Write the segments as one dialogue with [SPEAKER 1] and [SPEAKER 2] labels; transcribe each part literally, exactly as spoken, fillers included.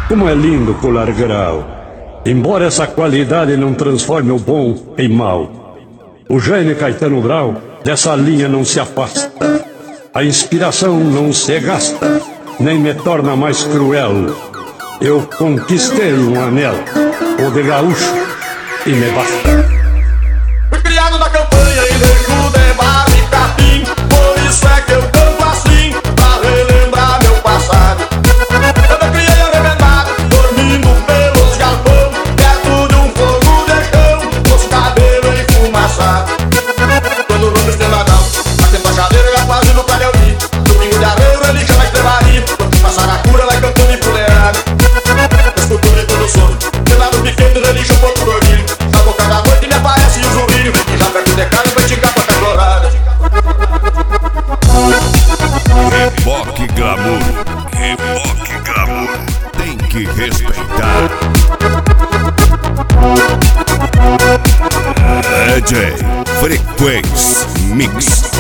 [SPEAKER 1] como é lindo pular grau, embora essa qualidade não transforme o bom em mal. O gênio Caetano Brau dessa linha não se afasta. A inspiração não se gasta, nem me torna mais cruel. Eu conquistei um anel, o de gaúcho, e me basta.
[SPEAKER 2] Fui criado na campanha e leixo de barro e capim, por isso é que eu canto assim, pra relembrar meu passado. Eu me criei arrebentado, dormindo pelos galpão, perto de um fogo de chão, com os cabelos enfumaçados. Quando o nome estrela não, batendo a chaleira e a quase no clareio vi. Domingo de arreio, ele chama estrebaria, quando passar a cura, vai cantando empoleirado. Escultura e todo sono, gelado pequeno, relixo, um pouco dormindo. Na boca da noite me aparece o zumbido, que já perto de casa vai te capa com a colorada.
[SPEAKER 3] Reboque Glamour, Reboque Glamour, tem que respeitar. D J Frequência Mix.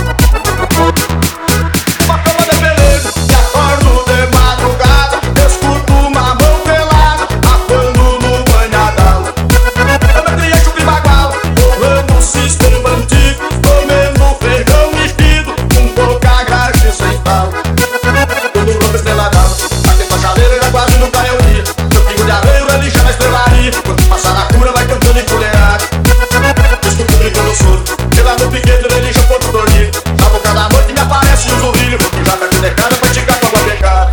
[SPEAKER 2] Uma cama de beleza, e acordo de madrugada, escuto uma mão pelada, apando no banhadal. Eu me criei chupi bagual, rolando um sistema antigo, comendo feijão mexido, com pouca graxa sem sal. Quando o roubo estrela d'alva, batendo a chaleira já quase nunca é o dia. Meu pingo de arreio, ele chama estrelaria, quando passar a cura vai cantando empoleirado. Escuto gritando sono, gelado pequeno, ele já pode dormir. Na boca da noite me aparece o zurrilho, que já perto de casa vai te com água pegada.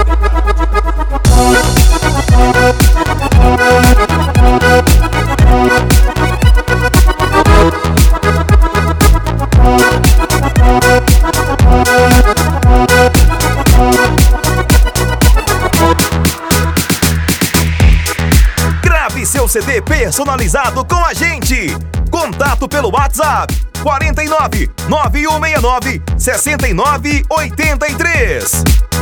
[SPEAKER 4] Grave seu C D personalizado com a gente. Contato pelo WhatsApp quatro nove nove um seis nove, seis nove oito três.